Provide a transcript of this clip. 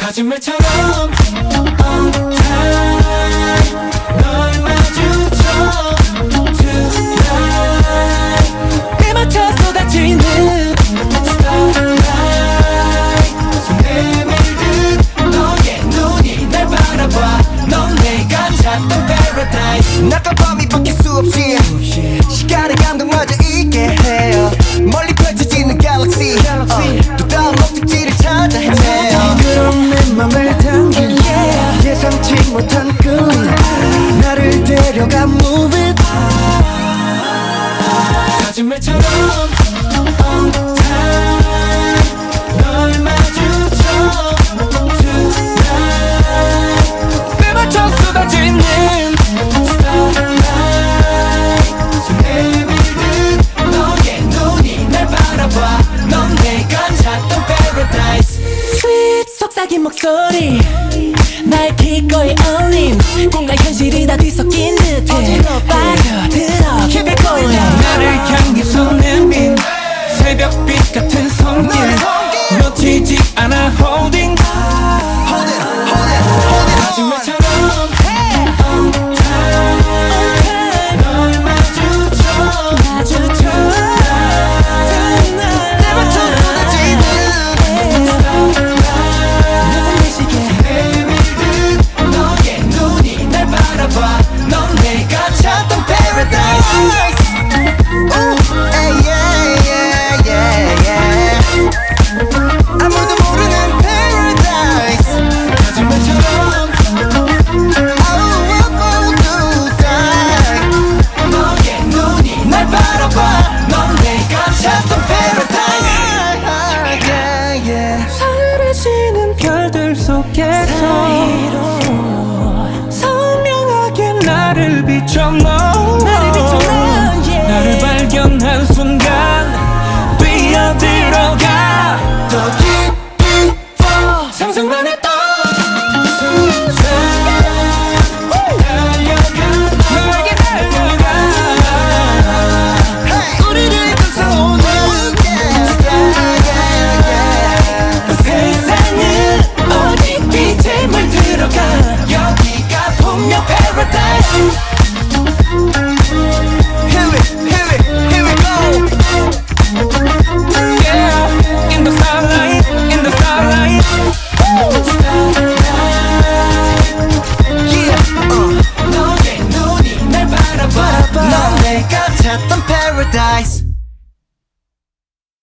거짓말처럼 on time 널 마주쳐 tonight 내 맞춰 쏟아지는 starlight 손에 밀듯 너의 눈이 날 바라봐 넌 내가 찾던 paradise 낮과 밤이 바뀔 수 없이 시간의 감동마저 있게 해요 멀리 펼쳐지는 galaxy 또 다음 목적지를 찾아 헤매요 그런 내 맘을 당긴 예상치 못한 끌림 나를 데려가 move it 거짓말처럼 on time 널 마주쳐 tonight 내 맞춰 쏟아지는 starlight 손에 밀듯 너의 눈이 날 바라봐 넌 내가 찾던 paradise sweet 속삭인 목소리 날 기꺼이 울림 꿈과 현실이 다 뒤섞인 듯해 빠져들어 깊이 꼴려 나를 향해 손 내민 새벽빛 같은 손길 놓치지 않아 holding 거짓말처럼